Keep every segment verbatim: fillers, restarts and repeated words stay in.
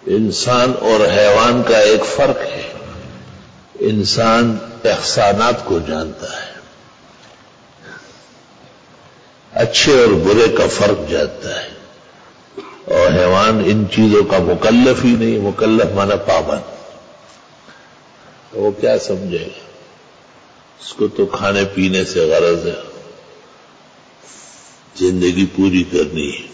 انسان اور حیوان کا ایک فرق ہے، انسان احسانات کو جانتا ہے، اچھے اور برے کا فرق جانتا ہے، اور حیوان ان چیزوں کا مکلف ہی نہیں، مکلف مانا پابند، وہ کیا سمجھے گا؟ اس کو تو کھانے پینے سے غرض ہے، زندگی پوری کرنی ہے۔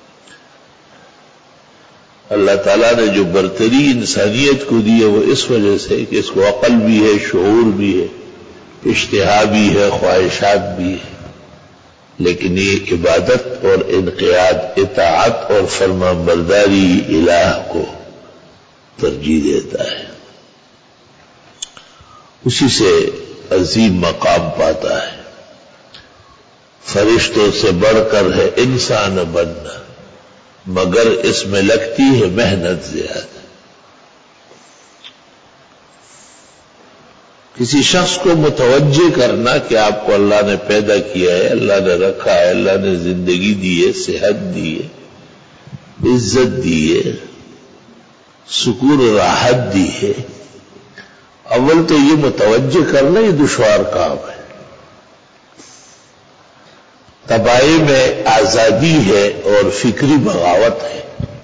اللہ تعالیٰ نے جو برتری انسانیت کو دی ہے وہ اس وجہ سے کہ اس کو عقل بھی ہے، شعور بھی ہے، اشتہا بھی ہے، خواہشات بھی ہے، لیکن یہ عبادت اور انقیاد، اطاعت اور فرمانبرداری الہ کو ترجیح دیتا ہے، اسی سے عظیم مقام پاتا ہے۔ فرشتوں سے بڑھ کر ہے انسان بننا، مگر اس میں لگتی ہے محنت زیادہ۔ کسی شخص کو متوجہ کرنا کہ آپ کو اللہ نے پیدا کیا ہے، اللہ نے رکھا ہے، اللہ نے زندگی دی ہے، صحت دی ہے، عزت دی ہے، سکون راحت دی ہے، اول تو یہ متوجہ کرنا یہ دشوار کام ہے۔ تباہی میں آزادی ہے اور فکری بغاوت ہے،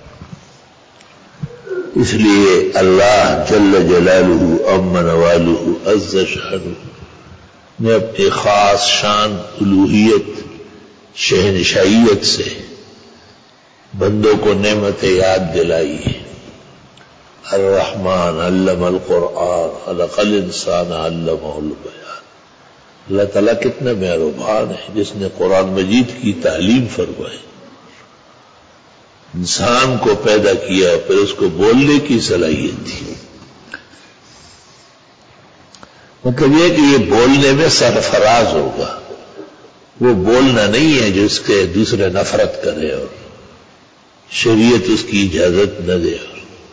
اس لیے اللہ جل جلالہ عم نوالہ عز شانہ نے اپنی خاص شان الوہیت شہنشائیت سے بندوں کو نعمت یاد دلائی ہے۔ الرحمن علم القرآن خلق الانسان علمہ البیان۔ اللہ تعالیٰ کتنا مہربان ہے جس نے قرآن مجید کی تعلیم فرمائی، انسان کو پیدا کیا، پھر اس کو بولنے کی صلاحیت تھی، مطلب یہ کہ یہ بولنے میں سرفراز ہوگا، وہ بولنا نہیں ہے جو اس کے دوسرے نفرت کرے اور شریعت اس کی اجازت نہ دے۔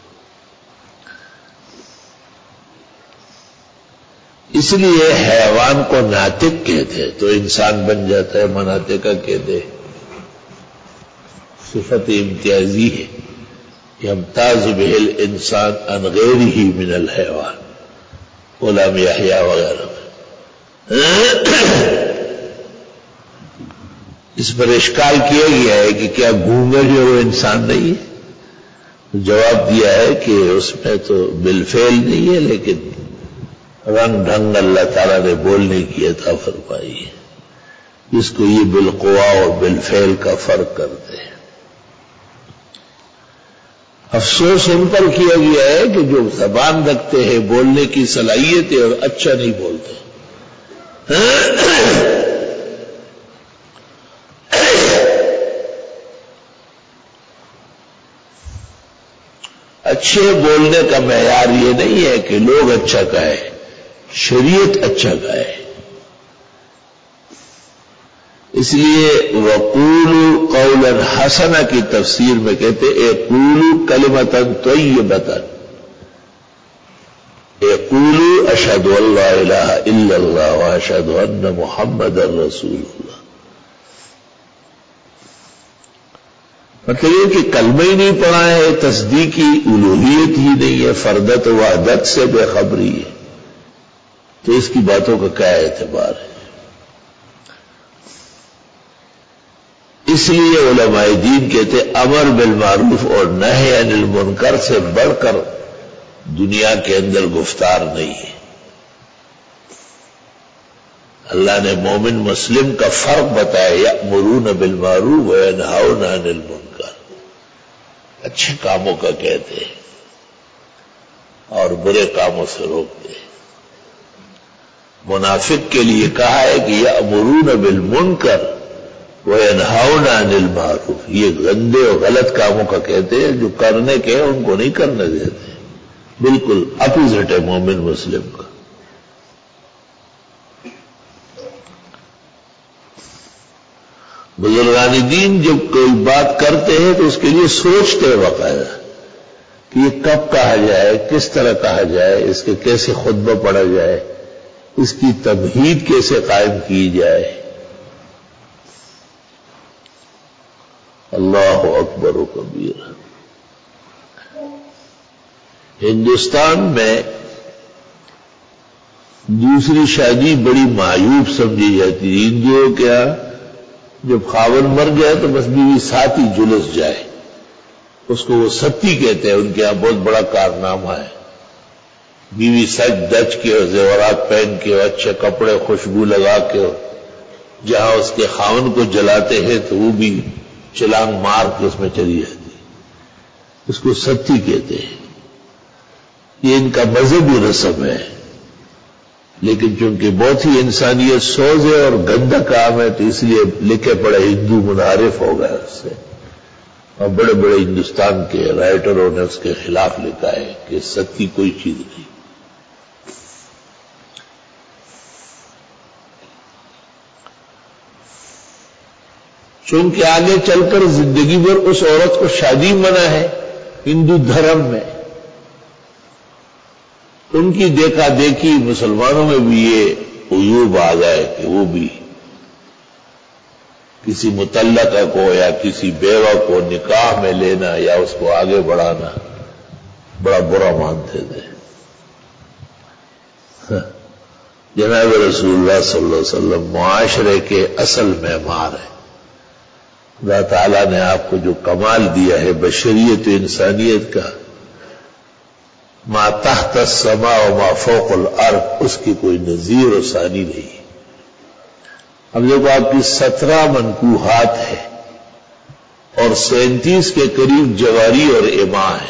اس لیے حیوان کو ناطق کہتے ہیں تو انسان بن جاتا ہے، مناطقہ کہتے ہیں، صفت امتیازی ہے، یمتاز بہ الانسان عن غیرہ من الحیوان، غلام یحییٰ وغیرہ۔ اس پر اشکال کیا گیا ہے کہ کیا گونگا جو وہ انسان نہیں ہے؟ جواب دیا ہے کہ اس میں تو بالفعل نہیں ہے، لیکن رنگ ڈھنگ اللہ تعالیٰ نے بولنے کی عطا فرمائی ہے، جس کو یہ بالقوا اور بالفعل کا فرق کرتے ہیں۔ افسوس ان پر کیا گیا ہے کہ جو زبان رکھتے ہیں، بولنے کی صلاحیت ہے اور اچھا نہیں بولتے۔ اچھے بولنے کا معیار یہ نہیں ہے کہ لوگ اچھا کہیں، شریعت اچھا کہے۔ اس لیے وقولوا قولا حسنا کی تفسیر میں کہتے اے قولوا کلمۃ طیبۃ، اے قولوا اشہد ان لا الہ الا اللہ واشہد ان محمد رسول اللہ۔ مطلب یہ کہ کلمہ ہی نہیں پڑھا ہے، تصدیقی الوہیت ہی نہیں ہے، فردت و وحدت سے بے خبری ہے، تو اس کی باتوں کا کیا اعتبار ہے؟ اس لیے علماء دین کہتے امر بالمعروف اور نہی عن المنکر سے بڑھ کر دنیا کے اندر گفتار نہیں ہے۔ اللہ نے مومن مسلم کا فرق بتایا، یأمرون بالمعروف وینہون عن المنکر، اچھے کاموں کا کہتے ہیں اور برے کاموں سے روکتے ہیں۔ منافق کے لیے کہا ہے کہ یأمرون بالمنکر وینہون عن المعروف، یہ گندے اور غلط کاموں کا کہتے ہیں، جو کرنے کے ہیں ان کو نہیں کرنے دیتے، بالکل اپوزٹ ہے مومن مسلم کا۔ بزرگان دین جب کوئی بات کرتے ہیں تو اس کے لیے سوچتے ہیں باقاعدہ کہ یہ کب کہا جائے، کس طرح کہا جائے، اس کے کیسے خطبہ پڑھا جائے، اس کی تمہید کیسے قائم کی جائے۔ اللہ اکبر و کبیر۔ ہندوستان میں دوسری شادی بڑی معیوب سمجھی جاتی ہے. ہندوؤں کیا جب خاوند مر جائے تو بس بیوی ساتھ ہی جلس جائے, اس کو وہ ستی کہتے ہیں. ان کے یہاں بہت بڑا کارنامہ ہے. بیوی سج دج کے اور زیورات پہن کے اور اچھے کپڑے خوشبو لگا کے جہاں اس کے خاوند کو جلاتے ہیں تو وہ بھی چلانگ مار کے اس میں چلی جاتی. اس کو ستی کہتے ہیں. یہ ان کا مذہبی رسم ہے, لیکن چونکہ بہت ہی انسانیت سوز ہے اور گندا کام ہے تو اس لیے لکھے پڑے ہندو منحرف ہو گئے اس سے, اور بڑے بڑے ہندوستان کے رائٹروں نے اس کے خلاف لکھا ہے کہ ستی کوئی چیز نہیں. چونکہ آگے چل کر زندگی بھر اس عورت کو شادی منع ہے ہندو دھرم میں, ان کی دیکھا دیکھی مسلمانوں میں بھی یہ عیوب آ گئے کہ وہ بھی کسی متعلقہ کو یا کسی بیوہ کو نکاح میں لینا یا اس کو آگے بڑھانا بڑا برا مانتے تھے. جناب رسول اللہ صلی اللہ علیہ وسلم معاشرے کے اصل معمار ہیں. اللہ تعالیٰ نے آپ کو جو کمال دیا ہے بشریت و انسانیت کا, ما تحت السماء و ما فوق الارض, اس کی کوئی نظیر و ثانی نہیں. اب دیکھو آپ کی سترہ منکوحات ہے اور سینتیس کے قریب جواری اور اماء ہے.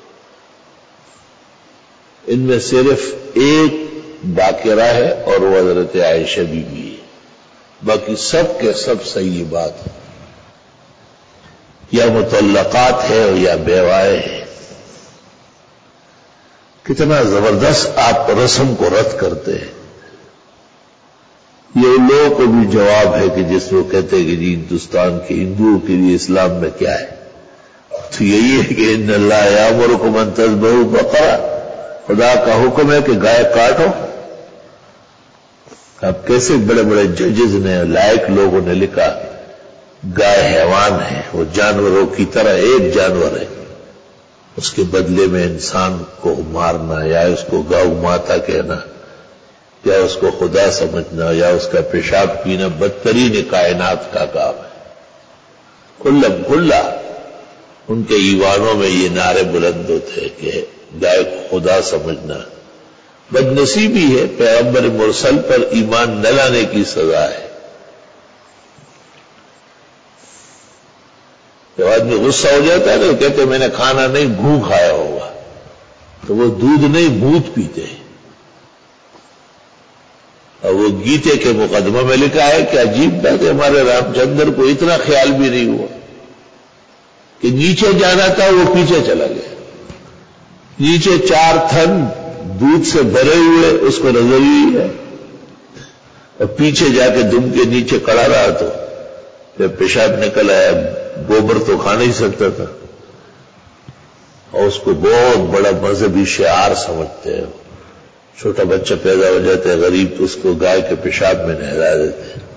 ان میں صرف ایک باقرہ ہے اور وہ حضرت عائشہ بی بی ہے, باقی سب کے سب صحیح بات ہے, یا مطلقات ہے یا بیوائے ہے. کتنا زبردست آپ رسم کو رد کرتے ہیں. یہ ان لوگوں کو بھی جواب ہے کہ جس وہ کہتے ہیں کہ جی ہندوستان کے ہندوؤں کے لیے اسلام میں کیا ہے, تو یہی ہے کہ ان اللہ یامرکم ان تذبحوا بقرہ, خدا کا حکم ہے کہ گائے کاٹو. اب کیسے بڑے بڑے ججز نے لائق لوگوں نے لکھا گائے حیوان ہے, وہ جانوروں کی طرح ایک جانور ہے, اس کے بدلے میں انسان کو مارنا یا اس کو گاؤ ماتا کہنا یا اس کو خدا سمجھنا یا اس کا پیشاب پینا بدترین کائنات کا کام ہے. کلم کھلا ان کے ایوانوں میں یہ نعرے بلند ہوتے کہ گائے کو خدا سمجھنا بدنصیبی ہے, پیغمبر مرسل پر ایمان نہ لانے کی سزا ہے. جب آدمی غصہ ہو جاتا ہے تو کہتے میں نے کھانا نہیں گھو کھایا ہوگا, تو وہ دودھ نہیں بھوت پیتے. اور وہ گیتے کے مقدمہ میں لکھا ہے کہ عجیب بات ہے, ہمارے رام چندر کو اتنا خیال بھی نہیں ہوا کہ نیچے جانا تھا وہ پیچھے چلا گیا. نیچے چار تھن دودھ سے بھرے ہوئے اس کو نظر ہی ہے, اور پیچھے جا کے دم کے نیچے کڑا رہا تو جب پیشاب نکل آیا گوبر تو کھا نہیں سکتا تھا, اور اس کو بہت بڑا مذہبی شعار سمجھتے ہیں. چھوٹا بچہ پیدا ہو جاتا ہے غریب تو اس کو گائے کے پیشاب میں نہلا دیتے ہیں,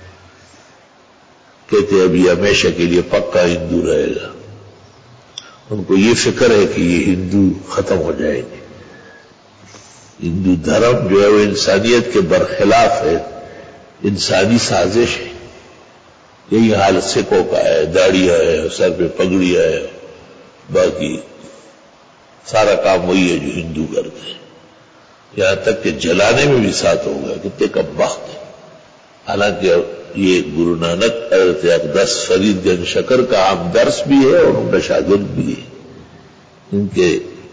کہتے ابھی ہمیشہ کے لیے پکا ہندو رہے گا. ان کو یہ فکر ہے کہ یہ ہندو ختم ہو جائے گی. ہندو دھرم جو ہے وہ انسانیت کے برخلاف ہے, انسانی سازش ہے. یہی حال سکھوں کا ہے, داڑیاں ہے, سر پہ پگڑیاں ہے, باقی سارا کام وہی ہے جو ہندو کرتے ہیں. یہاں تک کہ جلانے میں بھی ساتھ ہوگا, کتنے کا وقت ہے. حالانکہ یہ گرو نانک حضرت اقدس فرید گنج شکر کا عام درس بھی ہے اور ان کا شاگرد بھی ہے. ان کے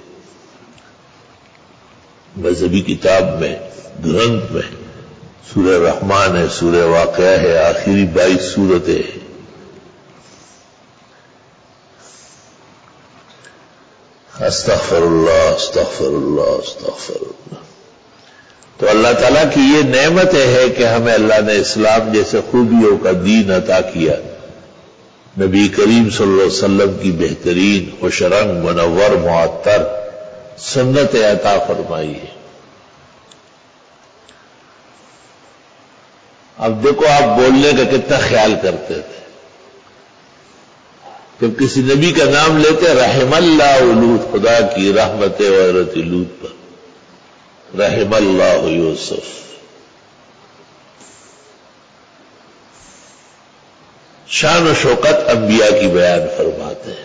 مذہبی کتاب میں گرنتھ میں سورہ رحمان ہے, سورہ واقعہ ہے, آخری بائیس سورتیں ہیں. استغفر اللہ استغفر اللہ استغفر اللہ. تو اللہ تعالیٰ کی یہ نعمت ہے کہ ہمیں اللہ نے اسلام جیسے خوبیوں کا دین عطا کیا. نبی کریم صلی اللہ علیہ وسلم کی بہترین خوش رنگ منور معطر سنت عطا فرمائی ہے. اب دیکھو آپ بولنے کا کتنا خیال کرتے تھے, جب کسی نبی کا نام لیتے رحم اللہ لوط، خدا کی رحمت و حضرت لوط پر، رحم اللہ یوسف۔ شان و شوکت انبیاء کی بیان فرماتے ہیں۔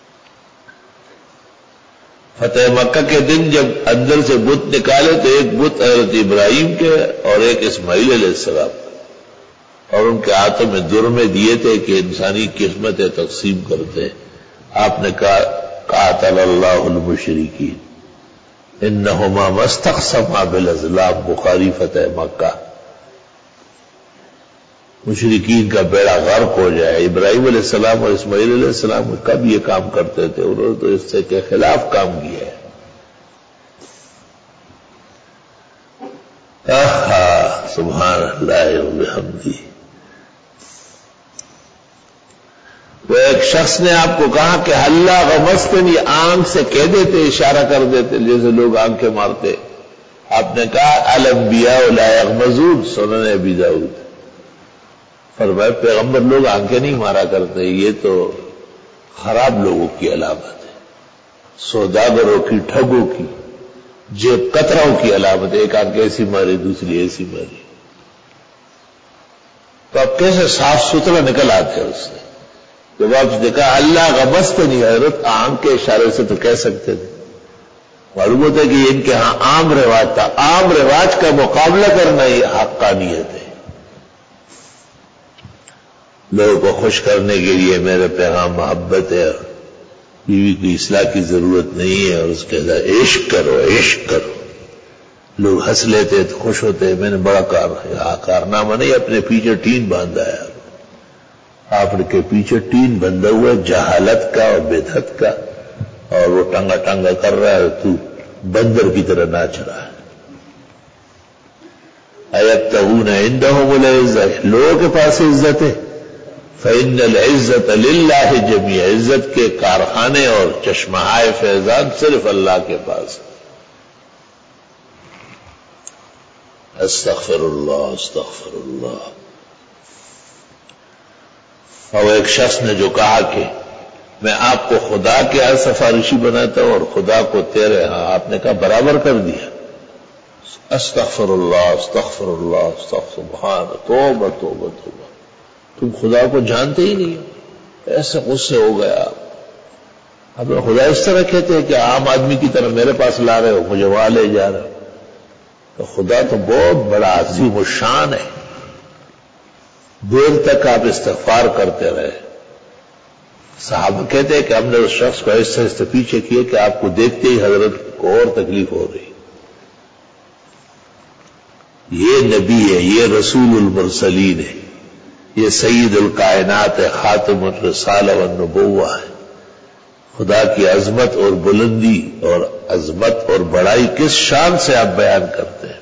فتح مکہ کے دن جب اندر سے بت نکالے تو ایک بت حضرت ابراہیم کے اور ایک اسماعیل علیہ السلام کا، اور ان کے ہاتھوں میں درمے دیے تھے کہ انسانی قسمتیں تقسیم کرتے۔ آپ نے کہا قاتل اللہ المشرکین انہما مستقسما بالازلام، بخاری فتح مکہ۔ مشرکین کا بیڑا غرق ہو جائے۔ ابراہیم علیہ السلام اور اسماعیل علیہ السلام کب یہ کام کرتے تھے؟ انہوں نے تو اس سے کے خلاف کام کیا ہے۔ آہا سبحان اللہ و بحمدہ۔ وہ ایک شخص نے آپ کو کہا کہ اللہ غمستنی، آنکھ سے کہہ دیتے، اشارہ کر دیتے جیسے لوگ آنکھیں مارتے۔ آپ نے کہا الانبیاء لا یغمزون، سنن ابی داؤد۔ فرمایا پیغمبر لوگ آنکھیں نہیں مارا کرتے، یہ تو خراب لوگوں کی علامت ہے، سوداگروں کی، ٹھگوں کی، جیب کتراؤں کی علامت ہے۔ ایک آنکھ ایسی ماری، دوسری ایسی ماری، تو آپ کیسے صاف ستھرا نکل آتے ہیں اس سے؟ جب آپ نے کہا اللہ غمست نہیں، حضرت آنکھ کے اشارے سے تو کہہ سکتے تھے۔ معلوم ہوتا ہے کہ ان کے ہاں عام رواج تھا، عام رواج کا مقابلہ کرنا یہ حقانیت ہے۔ لوگوں کو خوش کرنے کے لیے میرے پیغام محبت ہے، بیوی کی اصلاح کی ضرورت نہیں ہے، اور اس کے ساتھ عشق کرو، عشق کرو۔ لوگ ہنس لیتے تو خوش ہوتے، میں نے بڑا کار کارنامہ نہیں، اپنے پیچھے ٹین باندھا ہے۔ آپ کے پیچھے ٹین بندھا ہوا جہالت کا اور بدعت کا، اور وہ ٹنگا ٹنگا کر رہا ہے، تو بندر کی طرح ناچ رہا ہے۔ ایبتغون عندهم العزة، لوگوں کے پاس عزت ہے، فإن العزة للہ جمیع، عزت کے کارخانے اور چشمہائے فیضان صرف اللہ کے پاس۔ استغفر اللہ استغفر اللہ۔ اور ایک شخص نے جو کہا کہ میں آپ کو خدا کے ہاں سفارشی بناتا ہوں اور خدا کو تیرے ہاں، آپ نے کہا برابر کر دیا۔ استغفر اللہ استغفر اللہ استغفر سبحان، توبہ توبہ توبہ، تم خدا کو جانتے ہی نہیں ہو، ایسے غصے ہو گئے آپ۔ اب خدا اس طرح کہتے ہیں کہ عام آدمی کی طرح میرے پاس لا رہے ہو، مجھے وہاں لے جا رہے ہو، تو خدا تو بہت بڑا عظیم و شان ہے۔ دیر تک آپ استغفار کرتے رہے۔ صحابہ کہتے ہیں کہ ہم نے اس شخص کو ایسے ایسے پیچھے کیے کہ آپ کو دیکھتے ہی حضرت کو اور تکلیف ہو رہی۔ یہ نبی ہے، یہ رسول المرسلین ہے، یہ سید الکائنات ہے، خاتم الرسالہ والنبوہ ہے۔ خدا کی عظمت اور بلندی اور عظمت اور بڑائی کس شان سے آپ بیان کرتے ہیں۔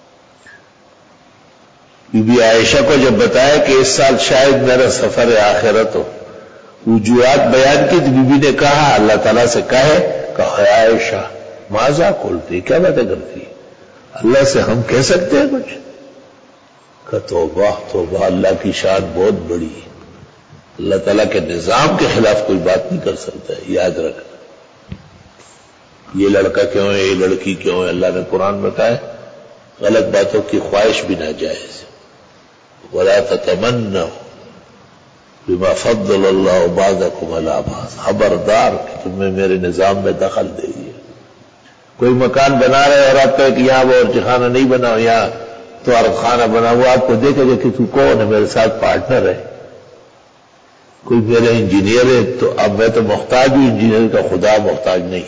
بی بی عائشہ کو جب بتایا کہ اس سال شاید میرا سفر آخرت ہو، وجوہات بیان کی تو بی بی نے کہا اللہ تعالیٰ سے کہے کہ عائشہ ماذا قلتی، کیا باتیں کرتی، اللہ سے ہم کہہ سکتے ہیں کچھ؟ کہ توبہ توبہ، اللہ کی شان بہت بڑی ہے، اللہ تعالیٰ کے نظام کے خلاف کوئی بات نہیں کر سکتا ہے، یاد رکھنا۔ یہ لڑکا کیوں ہے، یہ لڑکی کیوں ہے، اللہ نے قرآن میں کہا ہے غلط باتوں کی خواہش بھی ناجائز، وَلَا تَتَمَنَّوْا بِمَا فَضَّلَ اللَّهُ بَعْضَكُمْ عَلَىٰ بَعْضٍ، خبردار کہ تمہیں میرے نظام میں دخل دے گی۔ کوئی مکان بنا رہے اور آپ کہے کہ یہاں باورچی خانہ نہیں بنا، یہاں طوارت خانہ بنا، وہ آپ کو دیکھے گا کہ تو کون ہے، میرے ساتھ پارٹنر ہے، کوئی میرا انجینئر ہے، تو اب میں تو محتاج ہوں انجینئر کا، خدا محتاج نہیں۔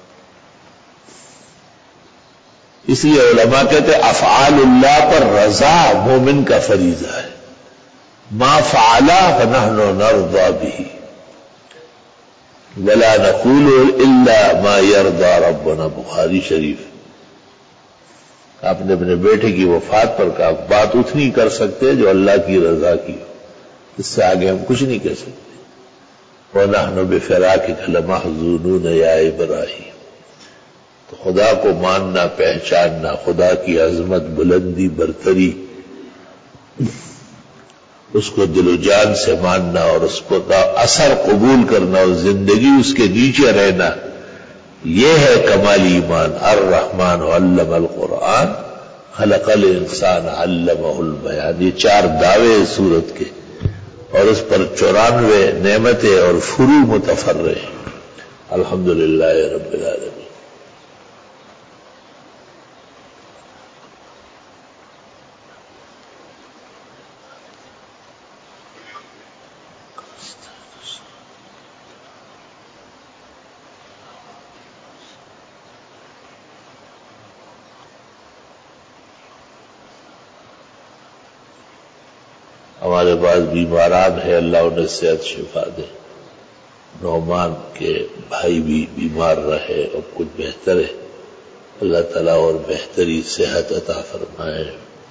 اس لیے علماء کہتے ہیں افعال اللہ پر رضا مومن کا فریضہ ہے، ما فعلا فنحن نرضى به ولا نقول الا ما يرضى ربنا، بخاری شریف۔ آپ نے اپنے بیٹے کی وفات پر کہا بات اتنی کر سکتے جو اللہ کی رضا کی ہو، اس سے آگے ہم کچھ نہیں کہہ سکتے۔ وَنَحْنُ بِفِرَاقِكَ لَمَحْزُونُونَ يَا إِبْرَاهِيمُ۔ تو خدا کو ماننا، پہچاننا، خدا کی عظمت، بلندی، برتری، اس کو دل و جان سے ماننا اور اس کو کا اثر قبول کرنا اور زندگی اس کے نیچے رہنا، یہ ہے کمال ایمان۔ الرحمن علم القرآن خلق الانسان علمہ البیان، یہ چار دعوے سورت کے، اور اس پر چورانوے نعمتیں اور فروع متفرع ہیں۔ الحمدللہ رب العالمین۔ ہمارے پاس بیماران ہیں، اللہ انہیں صحت شفا دے۔ نعمان کے بھائی بھی بیمار رہے، اب کچھ بہتر ہے، اللہ تعالیٰ اور بہتری صحت عطا فرمائے۔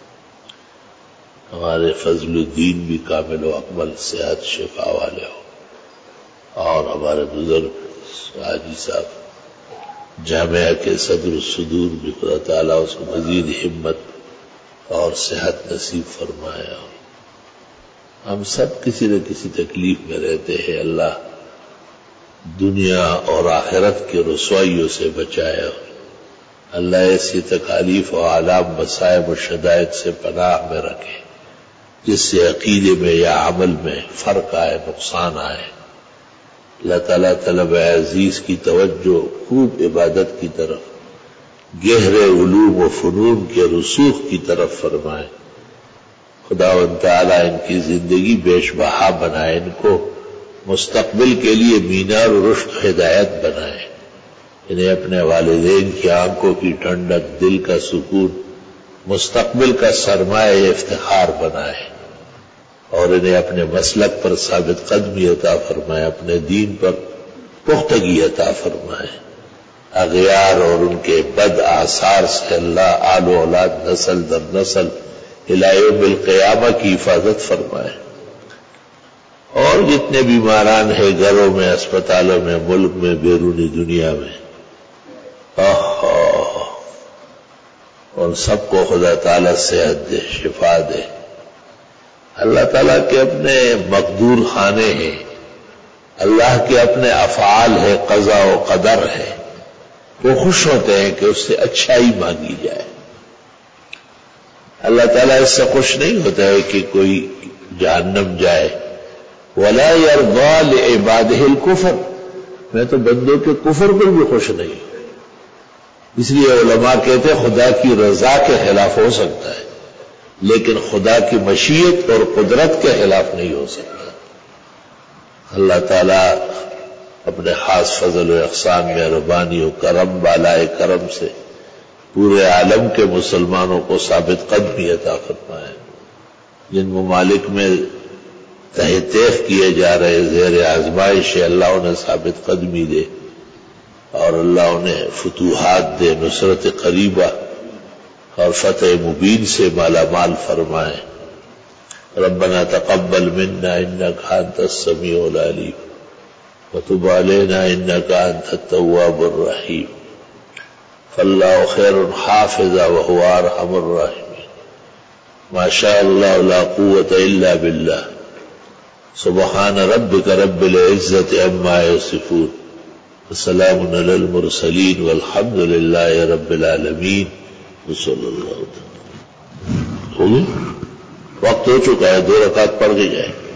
ہمارے فضل الدین بھی کامل و اکمل صحت شفا والے ہو، اور ہمارے بزرگ حاجی صاحب جامعہ کے صدر الصدور بھی خدا تعالیٰ اس کو مزید ہمت اور صحت نصیب فرمایا۔ ہم سب کسی نہ کسی تکلیف میں رہتے ہیں، اللہ دنیا اور آخرت کے رسوائیوں سے بچایا، اللہ ایسی تکالیف و آلام مصائب و شدائد سے پناہ میں رکھے جس سے عقیدے میں یا عمل میں فرق آئے، نقصان آئے۔ اللہ تعالیٰ طلب عزیز کی توجہ خوب عبادت کی طرف، گہرے علوم و فنون کے رسوخ کی طرف فرمائے۔ خداوند تعالیٰ ان کی زندگی بیش بہا بنائے، ان کو مستقبل کے لیے مینار و رشد ہدایت بنائے، انہیں اپنے والدین کی آنکھوں کی ٹھنڈک، دل کا سکون، مستقبل کا سرمایہ افتخار بنائے، اور انہیں اپنے مسلک پر ثابت قدمی عطا فرمائے، اپنے دین پر پختگی عطا فرمائے۔ اغیار اور ان کے بد آثار سے اللہ آل و اولاد نسل در نسل الی یوم القیامہ کی حفاظت فرمائے، اور جتنے بیماران ہیں گھروں میں، اسپتالوں میں، ملک میں، بیرونی دنیا میں، اور سب کو خدا تعالیٰ صحت دے، شفا دے۔ اللہ تعالیٰ کے اپنے مقدور خانے ہیں، اللہ کے اپنے افعال ہے، قضا و قدر ہے، وہ خوش ہوتے ہیں کہ اس سے اچھائی مانگی جائے۔ اللہ تعالیٰ اس سے خوش نہیں ہوتا ہے کہ کوئی جہنم جائے۔ وَلَا يَرْضَى لِعِبَادِهِ الْكُفْرَ، میں تو بندوں کے کفر پر بھی خوش نہیں ہوں۔ اس لیے علماء کہتے ہیں خدا کی رضا کے خلاف ہو سکتا ہے، لیکن خدا کی مشیت اور قدرت کے خلاف نہیں ہو سکتا۔ اللہ تعالیٰ اپنے خاص فضل و احسان، مہربانی و کرم، بالائے کرم سے پورے عالم کے مسلمانوں کو ثابت قدمی عطا فرمائے۔ جن ممالک میں تہ تیغ کیے جا رہے زیر آزمائش ہے، اللہ انہیں ثابت قدمی دے، اور اللہ انہیں فتوحات دے، نصرت قریبہ اور فتح مبین سے مالا مال فرمائے۔ ربنا تقبل منا انك انت السميع العليم وتب علينا انك انت التواب الرحيم فالله خير حافظا وهو ارحم الراحمين ما شاء الله لا قوة الا بالله سبحان ربك رب العزة عما يصفون وسلام على المرسلين والحمد لله رب العالمين وصلى الله تعالى۔ وقت ہو چکا ہے، دو رکعت پڑھ کے جائے۔